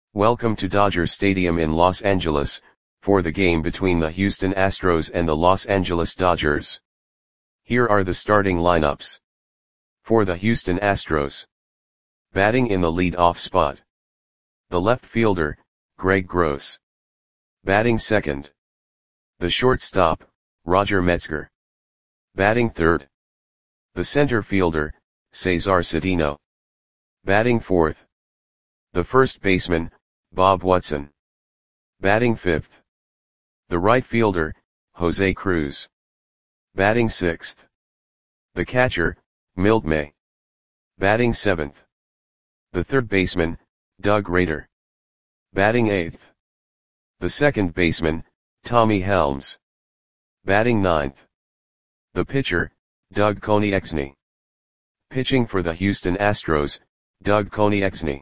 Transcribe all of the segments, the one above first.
Welcome to Dodger Stadium in Los Angeles, for the game between the Houston Astros and the Los Angeles Dodgers. Here are the starting lineups. For the Houston Astros. Batting in the lead-off spot. The left fielder, Greg Gross. Batting second. The shortstop, Roger Metzger. Batting third. The center fielder, Cesar Cedeno. Batting fourth. The first baseman, Bob Watson. Batting fifth. The right fielder, Jose Cruz. Batting sixth. The catcher, Milt May. Batting seventh. The third baseman, Doug Rader. Batting eighth. The second baseman, Tommy Helms. Batting ninth. The pitcher, Doug Konieczny. Pitching for the Houston Astros, Doug Konieczny.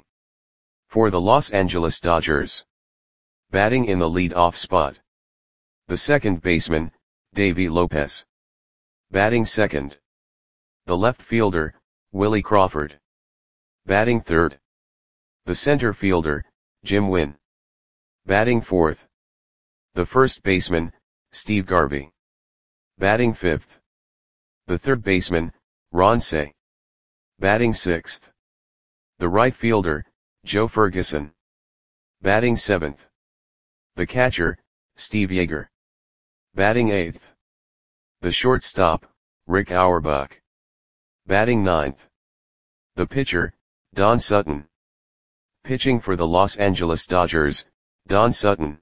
For the Los Angeles Dodgers. Batting in the lead-off spot. The second baseman, Davey Lopez. Batting second. The left fielder, Willie Crawford. Batting third. The center fielder, Jim Wynn. Batting fourth. The first baseman, Steve Garvey. Batting fifth. The third baseman, Ron Cey. Batting sixth. The right fielder, Joe Ferguson. Batting seventh. The catcher, Steve Yeager. Batting eighth. The shortstop, Rick Auerbach. Batting ninth. The pitcher, Don Sutton. Pitching for the Los Angeles Dodgers, Don Sutton.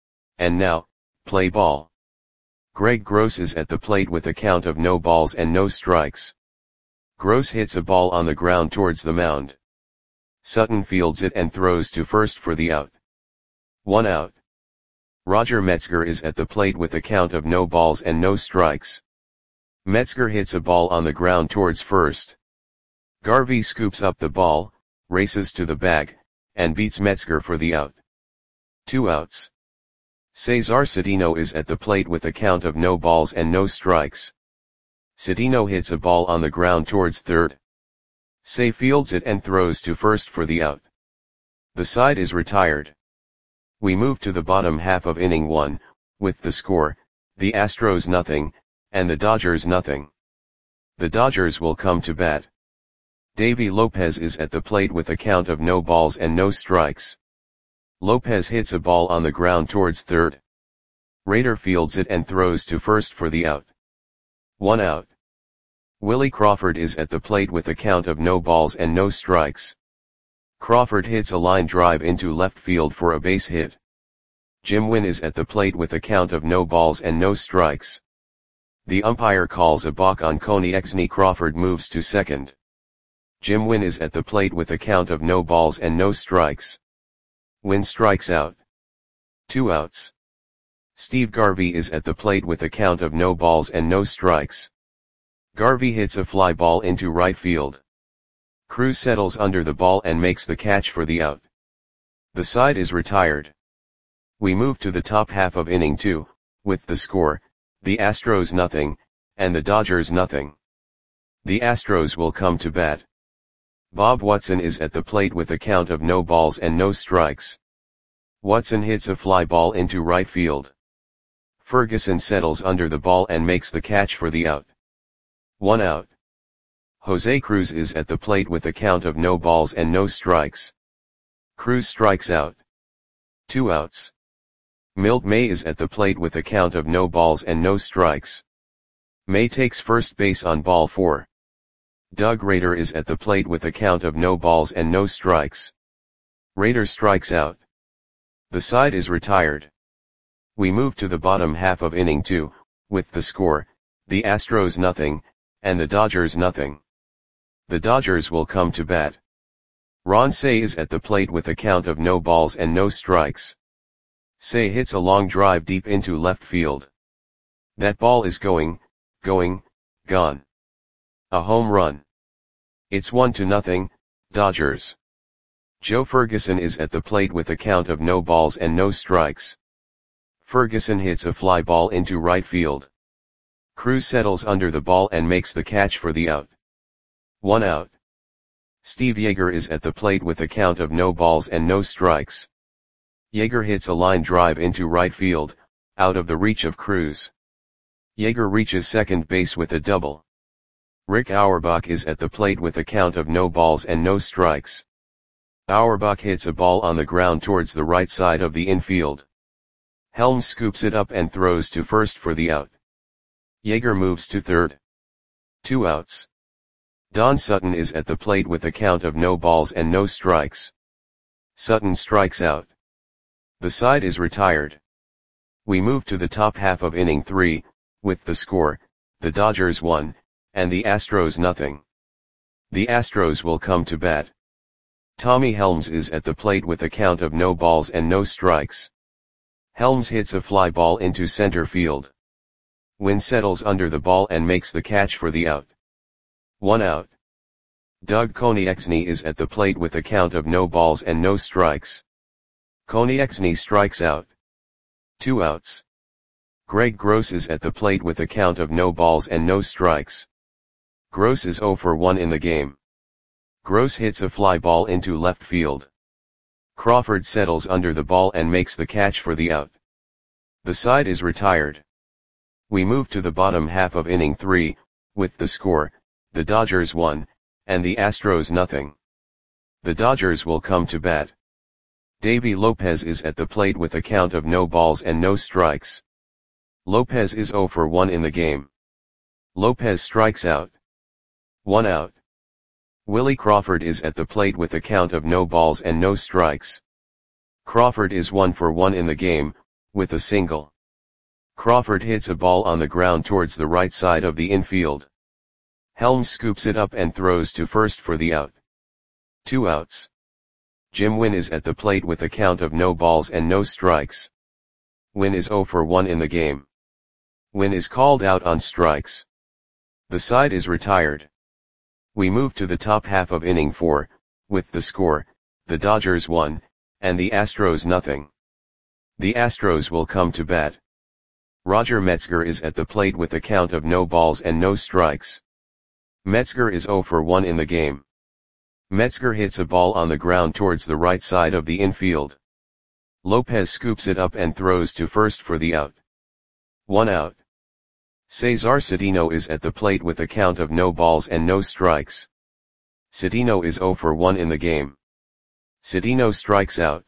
And now, play ball. Greg Gross is at the plate with a count of no balls and no strikes. Gross hits a ball on the ground towards the mound. Sutton fields it and throws to first for the out. 1 out. Roger Metzger is at the plate with a count of no balls and no strikes. Metzger hits a ball on the ground towards first. Garvey scoops up the ball, races to the bag, and beats Metzger for the out. 2 outs. Cesar Cedeno is at the plate with a count of no balls and no strikes. Cedeno hits a ball on the ground towards third. Cey fields it and throws to first for the out. The side is retired. We move to the bottom half of inning 1, with the score, the Astros nothing, and the Dodgers nothing. The Dodgers will come to bat. Davey Lopez is at the plate with a count of no balls and no strikes. Lopez hits a ball on the ground towards third. Rader fields it and throws to first for the out. 1 out. Willie Crawford is at the plate with a count of no balls and no strikes. Crawford hits a line drive into left field for a base hit. Jim Wynn is at the plate with a count of no balls and no strikes. The umpire calls a balk on Konieczny. Crawford moves to second. Jim Wynn is at the plate with a count of no balls and no strikes. Wynn strikes out. 2 outs. Steve Garvey is at the plate with a count of no balls and no strikes. Garvey hits a fly ball into right field. Cruz settles under the ball and makes the catch for the out. The side is retired. We move to the top half of inning 2, with the score, the Astros nothing, and the Dodgers nothing. The Astros will come to bat. Bob Watson is at the plate with a count of no balls and no strikes. Watson hits a fly ball into right field. Ferguson settles under the ball and makes the catch for the out. 1 out. Jose Cruz is at the plate with a count of no balls and no strikes. Cruz strikes out. 2 outs. Milt May is at the plate with a count of no balls and no strikes. May takes first base on ball 4. Doug Rader is at the plate with a count of no balls and no strikes. Rader strikes out. The side is retired. We move to the bottom half of inning 2, with the score, the Astros nothing, and the Dodgers nothing. The Dodgers will come to bat. Ron Cey is at the plate with a count of no balls and no strikes. Cey hits a long drive deep into left field. That ball is gone. A home run. It's 1-0, Dodgers. Joe Ferguson is at the plate with a count of no balls and no strikes. Ferguson hits a fly ball into right field. Cruz settles under the ball and makes the catch for the out. 1 out. Steve Yeager is at the plate with a count of no balls and no strikes. Yeager hits a line drive into right field, out of the reach of Cruz. Yeager reaches second base with a double. Rick Auerbach is at the plate with a count of no balls and no strikes. Auerbach hits a ball on the ground towards the right side of the infield. Helms scoops it up and throws to first for the out. Yeager moves to third. 2 outs. Don Sutton is at the plate with a count of no balls and no strikes. Sutton strikes out. The side is retired. We move to the top half of inning 3, with the score, the Dodgers 1, and the Astros nothing. The Astros will come to bat. Tommy Helms is at the plate with a count of no balls and no strikes. Helms hits a fly ball into center field. Wynn settles under the ball and makes the catch for the out. 1 out. Doug Konieczny is at the plate with a count of no balls and no strikes. Konieczny strikes out. 2 outs. Greg Gross is at the plate with a count of no balls and no strikes. Gross is 0 for 1 in the game. Gross hits a fly ball into left field. Crawford settles under the ball and makes the catch for the out. The side is retired. We move to the bottom half of inning 3, with the score, the Dodgers 1, and the Astros nothing. The Dodgers will come to bat. Davey Lopez is at the plate with a count of no balls and no strikes. Lopez is 0 for 1 in the game. Lopez strikes out. 1 out. Willie Crawford is at the plate with a count of no balls and no strikes. Crawford is 1 for 1 in the game, with a single. Crawford hits a ball on the ground towards the right side of the infield. Helms scoops it up and throws to first for the out. 2 outs. Jim Wynn is at the plate with a count of no balls and no strikes. Wynn is 0 for 1 in the game. Wynn is called out on strikes. The side is retired. We move to the top half of inning 4, with the score, the Dodgers 1, and the Astros nothing. The Astros will come to bat. Roger Metzger is at the plate with a count of no balls and no strikes. Metzger is 0 for 1 in the game. Metzger hits a ball on the ground towards the right side of the infield. Lopez scoops it up and throws to first for the out. 1 out. Cesar Cedeno is at the plate with a count of no balls and no strikes. Cedeno is 0 for 1 in the game. Cedeno strikes out.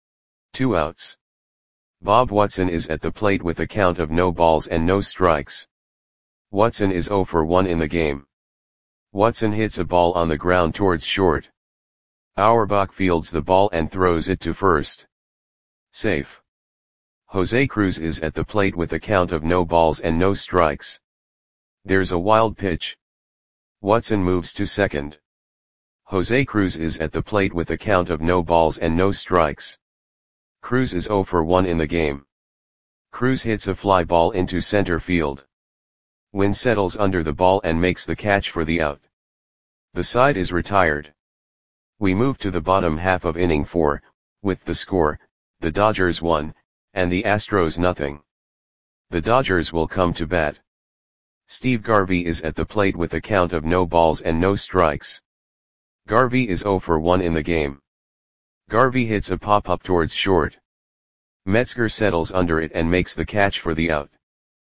2 outs. Bob Watson is at the plate with a count of no balls and no strikes. Watson is 0 for 1 in the game. Watson hits a ball on the ground towards short. Auerbach fields the ball and throws it to first. Safe. Jose Cruz is at the plate with a count of no balls and no strikes. There's a wild pitch. Watson moves to second. Jose Cruz is at the plate with a count of no balls and no strikes. Cruz is 0 for 1 in the game. Cruz hits a fly ball into center field. Wynn settles under the ball and makes the catch for the out. The side is retired. We move to the bottom half of inning 4, with the score, the Dodgers 1, and the Astros nothing. The Dodgers will come to bat. Steve Garvey is at the plate with a count of no balls and no strikes. Garvey is 0 for 1 in the game. Garvey hits a pop-up towards short. Metzger settles under it and makes the catch for the out.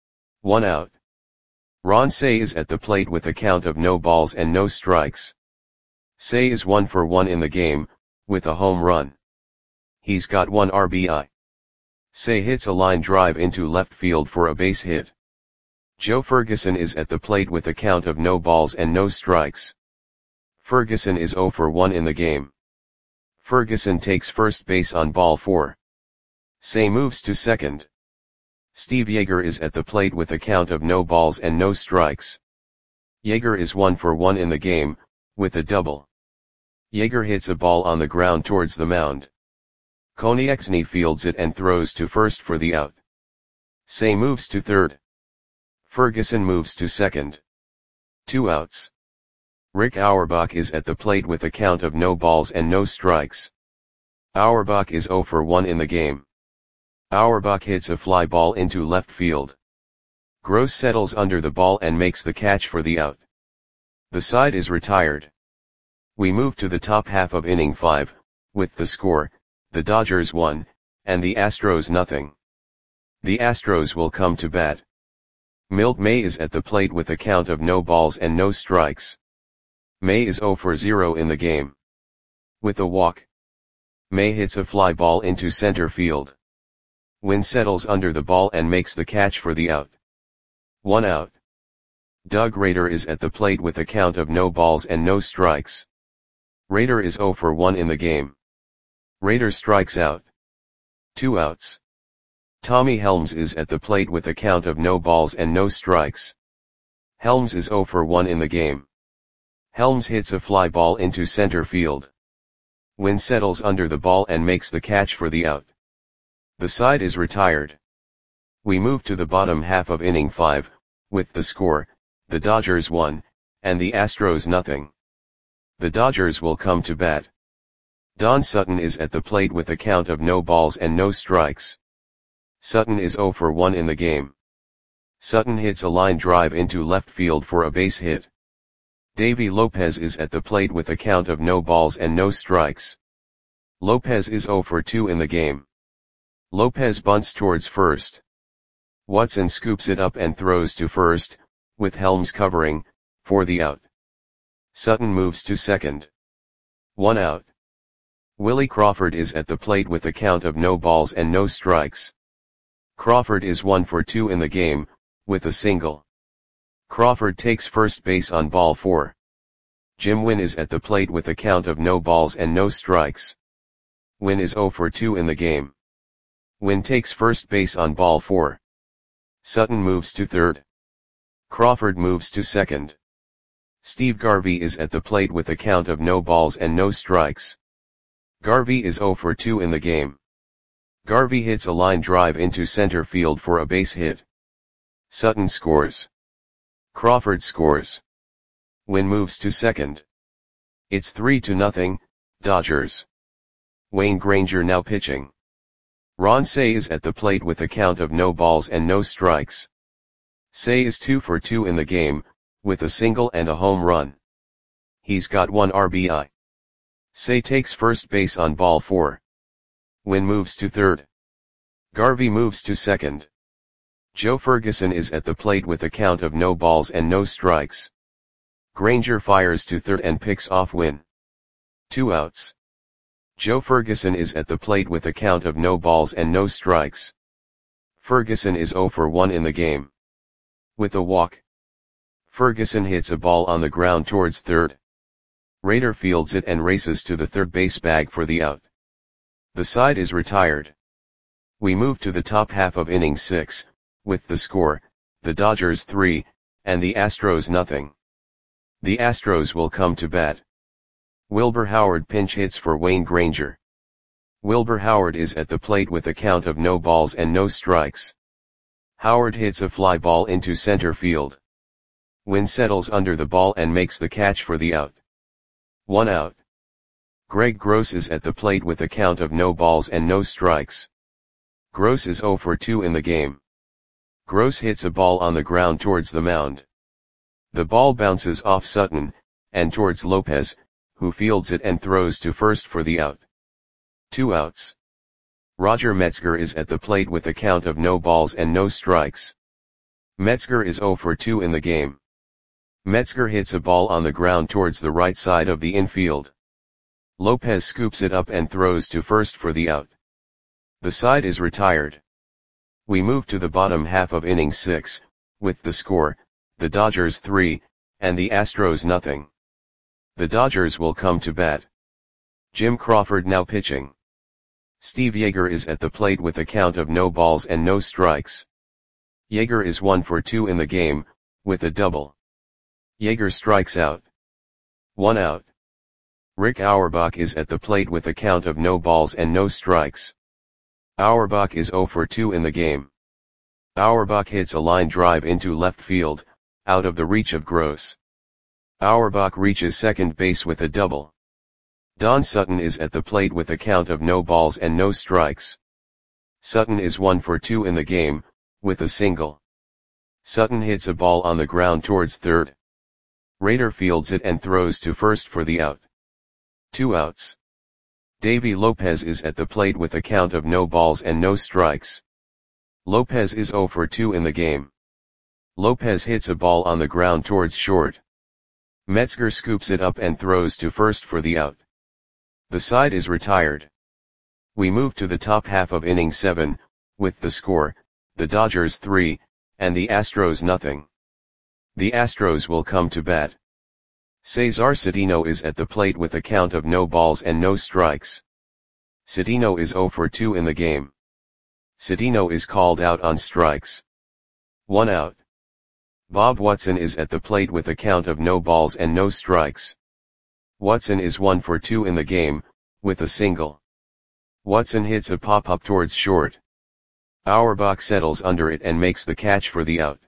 1 out. Ron Cey is at the plate with a count of no balls and no strikes. Cey is 1 for 1 in the game, with a home run. He's got 1 RBI. Cey hits a line drive into left field for a base hit. Joe Ferguson is at the plate with a count of no balls and no strikes. Ferguson is 0 for 1 in the game. Ferguson takes first base on ball 4. Cey moves to second. Steve Yeager is at the plate with a count of no balls and no strikes. Yeager is 1 for 1 in the game, with a double. Yeager hits a ball on the ground towards the mound. Konieczny fields it and throws to first for the out. Cey moves to third. Ferguson moves to second. 2 outs. Rick Auerbach is at the plate with a count of no balls and no strikes. Auerbach is 0 for 1 in the game. Auerbach hits a fly ball into left field. Gross settles under the ball and makes the catch for the out. The side is retired. We move to the top half of inning 5, with the score, the Dodgers 1, and the Astros nothing. The Astros will come to bat. Milt May is at the plate with a count of no balls and no strikes. May is 0 for 0 in the game. With a walk, May hits a fly ball into center field. Wynn settles under the ball and makes the catch for the out. 1 out. Doug Rader is at the plate with a count of no balls and no strikes. Rader is 0 for 1 in the game. Rader strikes out. 2 outs. Tommy Helms is at the plate with a count of no balls and no strikes. Helms is 0 for 1 in the game. Helms hits a fly ball into center field. Wynn settles under the ball and makes the catch for the out. The side is retired. We move to the bottom half of inning 5, with the score, the Dodgers 1, and the Astros nothing. The Dodgers will come to bat. Don Sutton is at the plate with a count of no balls and no strikes. Sutton is 0 for 1 in the game. Sutton hits a line drive into left field for a base hit. Davy Lopez is at the plate with a count of no balls and no strikes. Lopez is 0 for 2 in the game. Lopez bunts towards first. Watson scoops it up and throws to first, with Helms covering, for the out. Sutton moves to second. 1 out. Willie Crawford is at the plate with a count of no balls and no strikes. Crawford is 1 for 2 in the game, with a single. Crawford takes first base on ball 4. Jim Wynn is at the plate with a count of no balls and no strikes. Wynn is 0 for 2 in the game. Wynn takes first base on ball 4. Sutton moves to third. Crawford moves to second. Steve Garvey is at the plate with a count of no balls and no strikes. Garvey is 0 for 2 in the game. Garvey hits a line drive into center field for a base hit. Sutton scores. Crawford scores. Wynn moves to second. It's 3-0, Dodgers. Wayne Granger now pitching. Ron Cey is at the plate with a count of no balls and no strikes. Cey is 2 for 2 in the game, with a single and a home run. He's got 1 RBI. Cey takes first base on ball 4. Wynn moves to third. Garvey moves to second. Joe Ferguson is at the plate with a count of no balls and no strikes. Granger fires to third and picks off Wynn. 2 outs. Joe Ferguson is at the plate with a count of no balls and no strikes. Ferguson is 0 for 1 in the game. With a walk, Ferguson hits a ball on the ground towards third. Rader fields it and races to the third base bag for the out. The side is retired. We move to the top half of inning 6, with the score, the Dodgers 3, and the Astros nothing. The Astros will come to bat. Wilbur Howard pinch hits for Wayne Granger. Wilbur Howard is at the plate with a count of no balls and no strikes. Howard hits a fly ball into center field. Wynn settles under the ball and makes the catch for the out. 1 out. Greg Gross is at the plate with a count of no balls and no strikes. Gross is 0 for 2 in the game. Gross hits a ball on the ground towards the mound. The ball bounces off Sutton, and towards Lopez, who fields it and throws to first for the out. 2 outs. Roger Metzger is at the plate with a count of no balls and no strikes. Metzger is 0 for 2 in the game. Metzger hits a ball on the ground towards the right side of the infield. Lopez scoops it up and throws to first for the out. The side is retired. We move to the bottom half of inning 6, with the score, the Dodgers 3, and the Astros nothing. The Dodgers will come to bat. Jim Crawford now pitching. Steve Yeager is at the plate with a count of no balls and no strikes. Yeager is 1 for 2 in the game, with a double. Yeager strikes out. 1 out. Rick Auerbach is at the plate with a count of no balls and no strikes. Auerbach is 0 for 2 in the game. Auerbach hits a line drive into left field, out of the reach of Gross. Auerbach reaches second base with a double. Don Sutton is at the plate with a count of no balls and no strikes. Sutton is 1 for 2 in the game, with a single. Sutton hits a ball on the ground towards third. Rader fields it and throws to first for the out. 2 outs. Davy Lopez is at the plate with a count of no balls and no strikes. Lopez is 0 for 2 in the game. Lopez hits a ball on the ground towards short. Metzger scoops it up and throws to first for the out. The side is retired. We move to the top half of inning 7, with the score, the Dodgers 3, and the Astros nothing. The Astros will come to bat. Cesar Cedeno is at the plate with a count of no balls and no strikes. Cedeno is 0 for 2 in the game. Cedeno is called out on strikes. 1 out. Bob Watson is at the plate with a count of no balls and no strikes. Watson is 1 for 2 in the game, with a single. Watson hits a pop-up towards short. Auerbach settles under it and makes the catch for the out.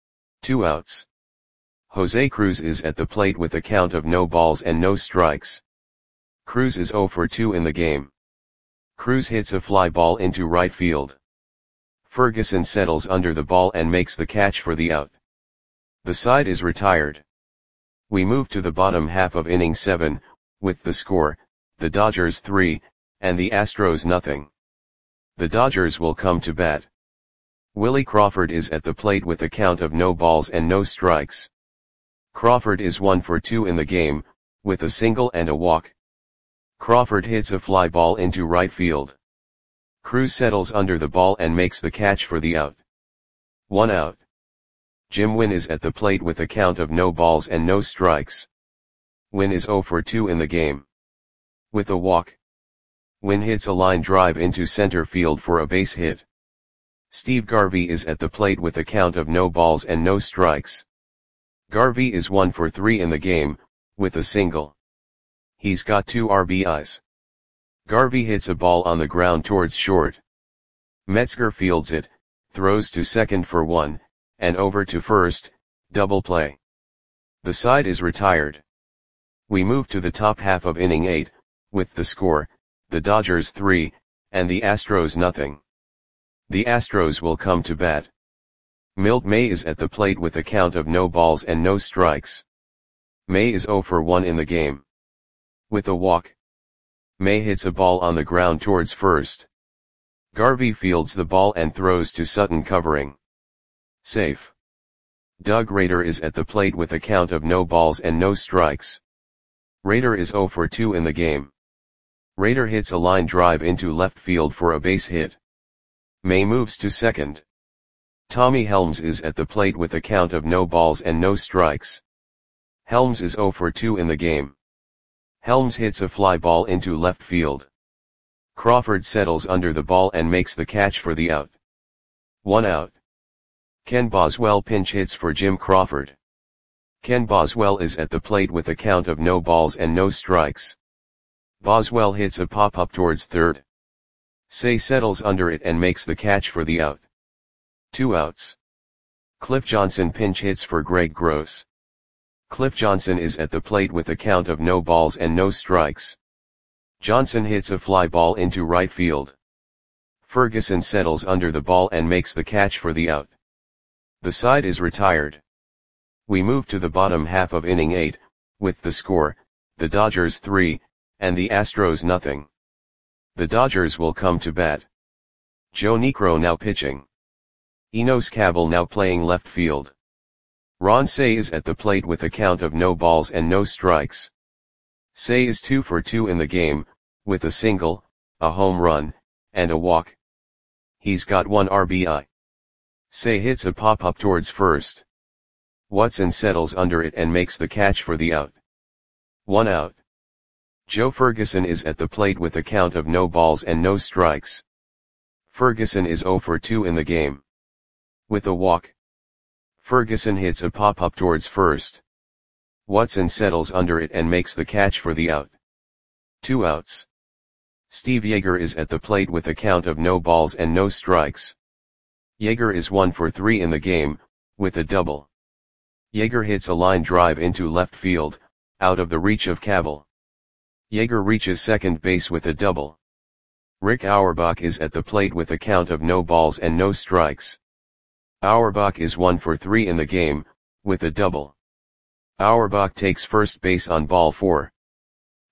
2 outs. Jose Cruz is at the plate with a count of no balls and no strikes. Cruz is 0 for 2 in the game. Cruz hits a fly ball into right field. Ferguson settles under the ball and makes the catch for the out. The side is retired. We move to the bottom half of inning 7, with the score, the Dodgers 3, and the Astros nothing. The Dodgers will come to bat. Willie Crawford is at the plate with a count of no balls and no strikes. Crawford is 1 for 2 in the game, with a single and a walk. Crawford hits a fly ball into right field. Cruz settles under the ball and makes the catch for the out. 1 out. Jim Wynn is at the plate with a count of no balls and no strikes. Wynn is 0 for 2 in the game. With a walk. Wynn hits a line drive into center field for a base hit. Steve Garvey is at the plate with a count of no balls and no strikes. Garvey is 1 for 3 in the game, with a single. He's got 2 RBIs. Garvey hits a ball on the ground towards short. Metzger fields it, throws to second for 1, and over to first, double play. The side is retired. We move to the top half of inning 8, with the score, the Dodgers 3, and the Astros nothing. The Astros will come to bat. Milt May is at the plate with a count of no balls and no strikes. May is 0 for 1 in the game. With a walk. May hits a ball on the ground towards first. Garvey fields the ball and throws to Sutton covering. Safe. Doug Rader is at the plate with a count of no balls and no strikes. Rader is 0 for 2 in the game. Rader hits a line drive into left field for a base hit. May moves to second. Tommy Helms is at the plate with a count of no balls and no strikes. Helms is 0 for 2 in the game. Helms hits a fly ball into left field. Crawford settles under the ball and makes the catch for the out. 1 out. Ken Boswell pinch hits for Jim Crawford. Ken Boswell is at the plate with a count of no balls and no strikes. Boswell hits a pop-up towards third. Say settles under it and makes the catch for the out. 2 outs. Cliff Johnson pinch hits for Greg Gross. Cliff Johnson is at the plate with a count of no balls and no strikes. Johnson hits a fly ball into right field. Ferguson settles under the ball and makes the catch for the out. The side is retired. We move to the bottom half of inning 8, with the score, the Dodgers 3, and the Astros nothing. The Dodgers will come to bat. Joe Niekro now pitching. Enos Cabell now playing left field. Ron Cey is at the plate with a count of no balls and no strikes. Cey is 2 for 2 in the game, with a single, a home run, and a walk. He's got 1 RBI. Cey hits a pop-up towards first. Watson settles under it and makes the catch for the out. 1 out. Joe Ferguson is at the plate with a count of no balls and no strikes. Ferguson is 0 for 2 in the game. With a walk. Ferguson hits a pop-up towards first. Watson settles under it and makes the catch for the out. 2 outs. Steve Yeager is at the plate with a count of no balls and no strikes. Yeager is 1 for 3 in the game, with a double. Yeager hits a line drive into left field, out of the reach of Cabell. Yeager reaches second base with a double. Rick Auerbach is at the plate with a count of no balls and no strikes. Auerbach is 1 for 3 in the game, with a double. Auerbach takes first base on ball 4.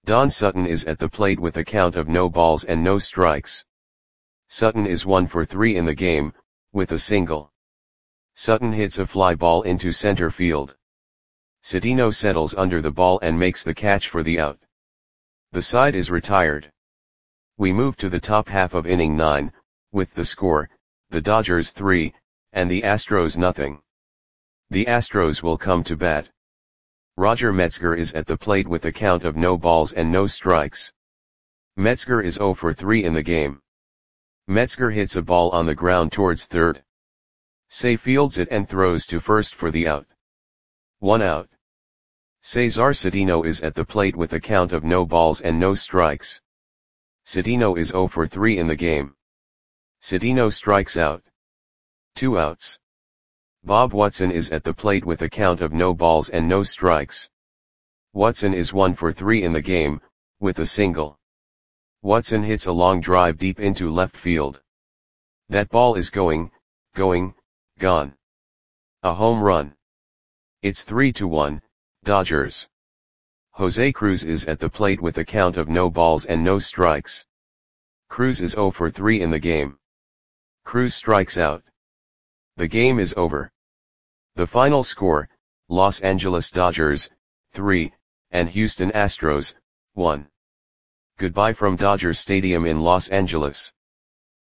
Don Sutton is at the plate with a count of no balls and no strikes. Sutton is 1 for 3 in the game, with a single. Sutton hits a fly ball into center field. Citino settles under the ball and makes the catch for the out. The side is retired. We move to the top half of inning 9, with the score, the Dodgers 3, and the Astros nothing. The Astros will come to bat. Roger Metzger is at the plate with a count of no balls and no strikes. Metzger is 0 for 3 in the game. Metzger hits a ball on the ground towards third. Say fields it and throws to first for the out. 1 out. Cesar Citino is at the plate with a count of no balls and no strikes. Citino is 0 for 3 in the game. Citino strikes out. 2 outs. Bob Watson is at the plate with a count of no balls and no strikes. Watson is 1 for 3 in the game, with a single. Watson hits a long drive deep into left field. That ball is going, gone. A home run. It's 3-1, Dodgers. Jose Cruz is at the plate with a count of no balls and no strikes. Cruz is 0 for 3 in the game. Cruz strikes out. The game is over. The final score, Los Angeles Dodgers, 3, and Houston Astros, 1. Goodbye from Dodger Stadium in Los Angeles.